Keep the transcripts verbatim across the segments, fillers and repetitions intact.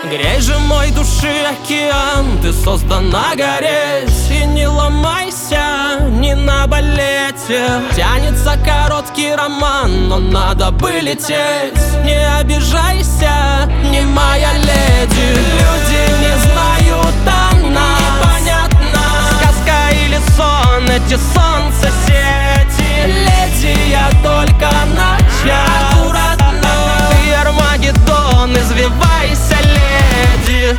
Грей же мой души океан, ты создана гореть. И не ломайся, не на балете. Тянется короткий роман, но надо бы лететь. Не обижайся, не моя леди. Люди не знают о нас, непонятно, сказка или сон, эти солнцесети. Леди, я только начал. Аккуратно, ты Армагеддон, извивайся, леди.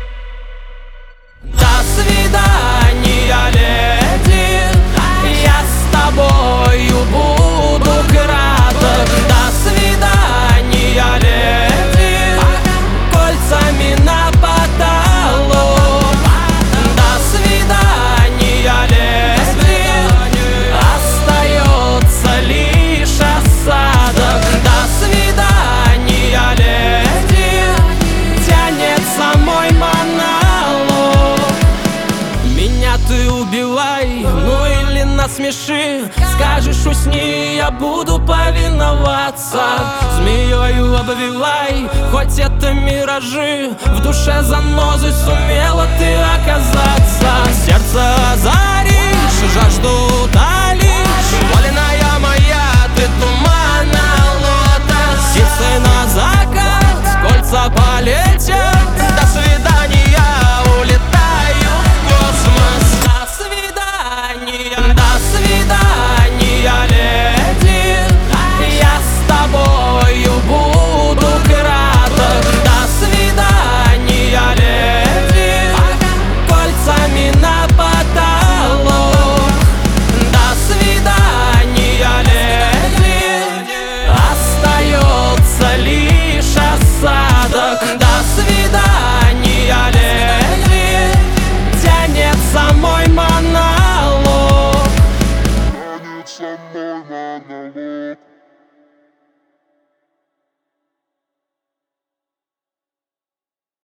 До свидания, леди, я с тобою буду краток. До свидания, леди, кольцами на потолок. До свидания, леди, остается лишь осадок. До свидания, леди, тянется мой монолог. Меня ты убивай, ну или насмеши. Скажешь, усни, я буду повиноваться. Змеёю обвивай, хоть это миражи. В душе занозы сумела ты оказаться. Сердце озаришь, жажду утолишь. Воленая моя, ты тумана лотос. Птицей назад